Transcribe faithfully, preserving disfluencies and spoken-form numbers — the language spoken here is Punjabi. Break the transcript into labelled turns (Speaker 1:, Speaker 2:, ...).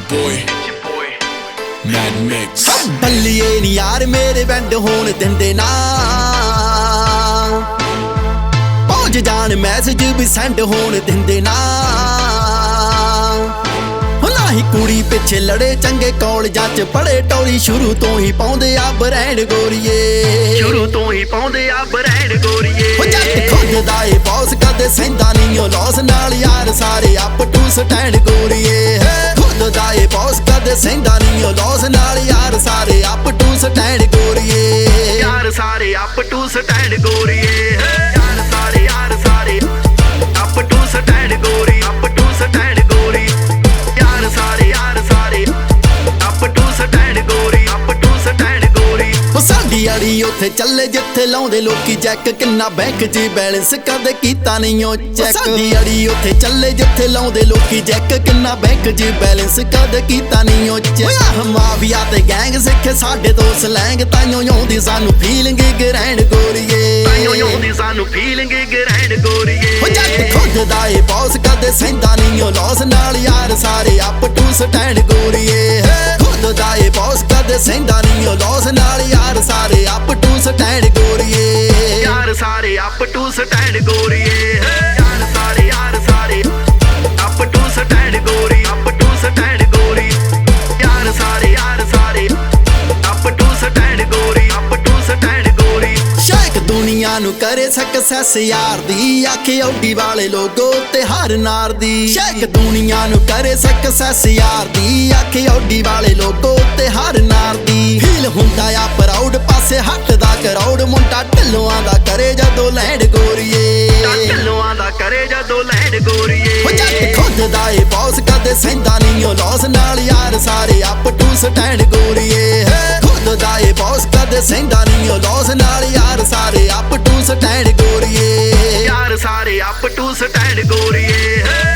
Speaker 1: boy, Mad Mix.
Speaker 2: ਬੱਲੀਏ ਨੀ ਯਾਰ ਮੇਰੇ ਵੈਂਡ ਹੋਣ ਦਿੰਦੇ ਨਾ, ਪਹੁੰਚ ਜਾਣ ਮੈਸੇਜ ਵੀ ਸੈਂਡ ਹੋਣ ਦਿੰਦੇ ਨਾ। ਨਾ ਹੀ ਕੁੜੀ ਪਿੱਛੇ ਲੜੇ ਚੰਗੇ ਕਾਲਜਾਂ ਚ ਪੜੇ ਟੌਲੀ, ਸ਼ੁਰੂ ਤੋਂ ਹੀ ਪਾਉਂਦੇ ਆ ਬਰੈਂਡ ਗੋਰੀਏ,
Speaker 3: ਸ਼ੁਰੂ ਤੋਂ ਹੀ ਪਾਉਂਦੇ ਆ ਬਰੈਂਡ ਗੋਰੀਏ।
Speaker 2: ਉਹ ਜੱਟ ਖੁੱਦਦਾ ਏ ਬੌਸ ਕਦੇ ਸਹਿੰਦਾ ਨਹੀਂ ਉਹ ਲੋਸ ਨਾਲ, ਯਾਰ ਸਾਰੇ ਅਪ ਟੂ ਸਟੈਂਡ ਗੋਰੀਏ। ਖੁੱਦਦਾ ਏ ਬੌਸ ਕਦੇ ਸਹਿੰਦਾ ਨਹੀਂ ਉਹ ਲੋਸ ਨਾਲ, ਯਾਰ ਸਾਰੇ ਅਪ ਟੂ ਸਟੈਂਡ ਗੋਰੀਏ,
Speaker 3: ਯਾਰ ਸਾਰੇ ਅਪ ਟੂ ਸਟੈਂਡ ਗੋਰੀਏ। ਯਾਰ ਸਾਰੇ ਯਾਰ ਸਾਰੇ ਅਪ ਟੂ ਸਟੈਂਡ ਗੋਰੀ, ਅਪ ਟੂ ਸਟੈਂਡ ਗੋਰੀ। ਯਾਰ ਸਾਰੇ ਯਾਰ ਸਾਰੇ ਅਪ ਟੂ ਸਟੈਂਡ ਗੋਰੀ, ਅਪ ਟੂ ਸਟੈਂਡ ਗੋਰੀ।
Speaker 2: ਉਹ ਸਾਡੀ ਅੜੀ ਉੱਥੇ ਚੱਲੇ ਜਿੱਥੇ ਲਾਉਂਦੇ ਲੋਕੀ ਚੈੱਕ, ਕਿੰਨਾ ਬੈਂਕ 'ਚ ਬੈਲੈਂਸ ਕਦੇ ਕੀਤਾ ਨਹੀਂ ਉਹ ਚੈੱਕ। ਸਾਡੀ ਅੜੀ ਉੱਥੇ ਚੱਲੇ ਜਿੱਥੇ ਲਾਉਂਦੇ ਲੋਕੀ ਚੈੱਕ, ਕਿੰਨਾ ਬੈਂਕ 'ਚ ਬੈਲੈਂਸ ਕਦੇ ਕੀਤਾ ਨਹੀਂ ਉਹ ਚੈੱਕ। ਮਾਫੀਆ ਤੇ ਗੈਂਗ ਸਿੱਖੇ ਸਾਡੇ ਤੋਂ ਸਲੈਂਗ, ਤਾਈਓ ਆਉਂਦੀ ਸਾਨੂੰ ਫੀਲਿੰਗ ਗ੍ਰੈਂਡ ਗੋਰੀਏ,
Speaker 3: ਤਾਈਓ ਆਉਂਦੀ ਸਾਨੂੰ ਫੀਲਿੰਗ ਗ੍ਰੈਂਡ ਗੋਰੀਏ।
Speaker 2: ਉਹ ਜੱਟ ਖੁੱਦਦਾ ਏ ਬੌਸ ਕਦੇ ਸਹਿੰਦਾ ਨਹੀਂ ਉਹ ਲੋਸ ਨਾਲ, ਯਾਰ ਸਾਰੇ ਅਪ ਟੂ ਸਟੈਂਡ ਗੋਰੀਏ। ਖੁੱਦਦਾ ਏ ਬੌਸ ਕਦੇ ਸਹਿੰਦਾ ਨਹੀਂ ਉਹ ਲੋਸ ਨਾਲ, ਯਾਰ ਸਾਰੇ ਅਪ ਟੂ ਸਟੈਂਡ ਗੋਰੀਏ,
Speaker 3: ਯਾਰ ਸਾਰੇ ਅਪ ਟੂ ਸਟੈਂਡ ਗੋਰੀਏ। ਯਾਰ ਸਾਰੇ ਯਾਰ ਸਾਰੇ ਅਪ ਟੂ ਸਟੈਂਡ ਗੋਰੀ, ਅਪ ਟੂ ਸਟੈਂਡ ਗੋਰੀ। ਯਾਰ ਸਾਰੇ ਯਾਰ ਸਾਰੇ ਅਪ ਟੂ ਸਟੈਂਡ ਗੋਰੀ, ਅਪ ਟੂ ਸਟੈਂਡ ਗੋਰੀ।
Speaker 2: ਸ਼ੇਖ ਦੁਨੀਆ ਨੂੰ ਕਰੇ ਸਕਸੈਸ ਯਾਰ ਦੀ, ਆਖੇ ਓਡੀ ਵਾਲੇ ਲੋਗੋ ਤੇ ਹਰ ਨਾਰ ਦੀ। ਸ਼ੇਖ ਦੁਨੀਆ ਨੂੰ ਕਰੇ ਸਕਸੈਸ ਯਾਰ ਦੀ, ਆਖੇ ਓਡੀ ਵਾਲੇ ਲੋਗੋ ਤੇ ਹਰ ਨਾਰ ਦੀ। ਫੀਲ ਹੁੰਦਾ ਆ ਪ੍ਰਾਊਡ ਪਾਸੇ ਹੱਟਦਾ ਕਰਾਊਡ, ਮੁੰਡਾ ਢਿੱਲੋਆਂ ਦਾ ਕਰੇ ਜਦੋਂ ਲੈਂਡ ਗੋਰੀਏ,
Speaker 3: ਢਿੱਲੋਆਂ ਦਾ ਕਰੇ ਜਦੋਂ ਲੈਂਡ ਗੋਰੀਏ।
Speaker 2: ਉਹ ਜੱਟ ਖੁੱਦਦਾ ਏ ਬੌਸ ਕਦੇ ਸਹਿੰਦਾ ਨਹੀਂ ਉਹ ਲੋਸ ਨਾਲ, ਯਾਰ ਸਾਰੇ ਅਪ ਟੂ ਸਟੈਂਡ ਗੋਰੀਏ। ਖੁੱਦਦਾ ਏ ਬੌਸ ਕਦੇ ਸਹਿੰਦਾ ਨਹੀਂ ਉਹ ਲੋਸ ਨਾਲ, ਯਾਰ ਸਾਰੇ ਅਪ ਟੂ ਸਟੈਂਡ ਗੋਰੀਏ,
Speaker 3: ਯਾਰ ਸਾਰੇ ਅਪ ਟੂ ਸਟੈਂਡ ਗੋਰੀਏ।